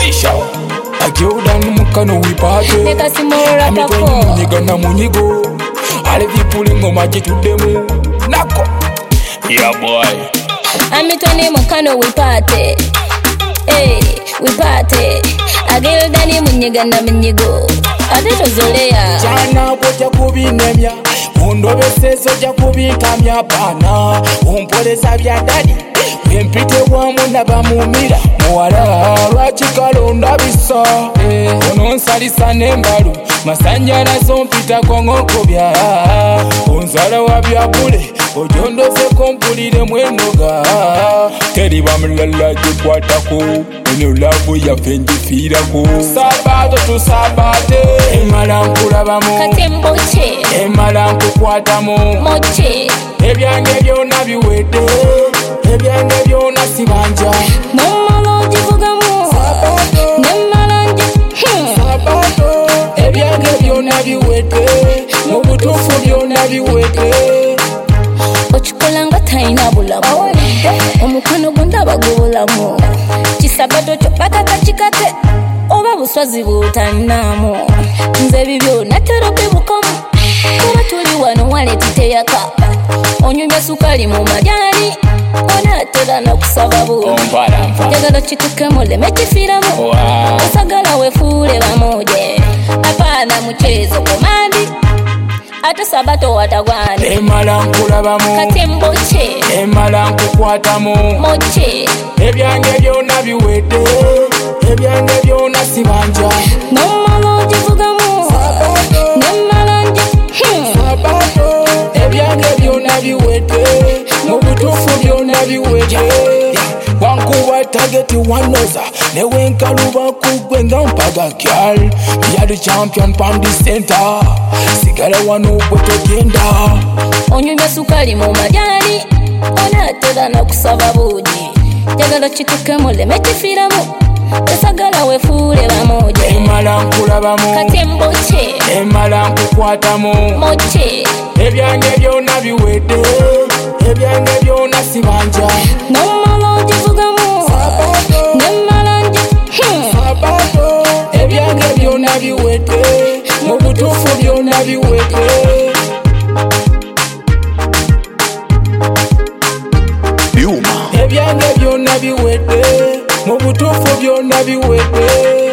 Isha Jordan mukano wipate Neka simora Amitoni munyiga na munyigo Ale vipuli ngoma jitudemu Nako Yeah boy Amitoni mukano wipate Hey, wipate Agildani munyiga na munyigo Adeto zolea Jana boja kubinemya Undobe seso ja kubitamya bana Umpoleza bya dadi Wempite wamu nabamumira Muwala lwakikalonda bisa Ononsalisa nembalu Masanjalazo mpita kongokobya Onzala wabyabule Ojondozeko mpulire mwenoga Teri bamulala jikwatako Eno lavu yafe njifirako Sabato tu sabate Emala nkulabamu Kati mboche Emala nkukwatamu Moche Ebyange byonna biwedde Ebyange byonna sibanja Nomala ojivugamu Nemalanje Sabato Ebyange byonna biwedde Mu butuufu byonna biwedde Ochikola nga talina bulamu Omukwano gwo ndaba gubulamu Kisabato kyo bakakakikate Oba buswazi butannamu Nze bibyo natera bibukamu Kuba tuli wano wale tuteyaka Onyumya sukali mu majani Onatera nakusaba bubi Jagala kituke muleme kifiramu Osagala wefuule bamoje Apana mchezo komandi Ate sabato watagwane Emala nkulabamu Kati mboche Emala nkukwatamu Moche Ebyange byonna biwedde Ebyange byonna sibanja Nomala ojivugamu Nemalanje Sabato Ebyange byonna biwedde Mu butuufu byonna biwedde Wankuba target wanoza Newenkaluba kugwe nga mpaga girl Yali champion pandi center Sigala wano bwe togenda Onyumya sukali mu majani Onatera nakusaba buji Jagala kituke muleme kifiramu Osagala wefuule bamoje Emala nkulabamu Kati mboche Emala nkukwatamu Moche Ebyange byonna biwedde Ebyange byonna sibanja Nomala ojivugamu Nemalanje Sabato Ebyange byonna biwedde Mu butuufu byonna biwedde Ebyange byonna biwedde Mu butuufu byonna biwedde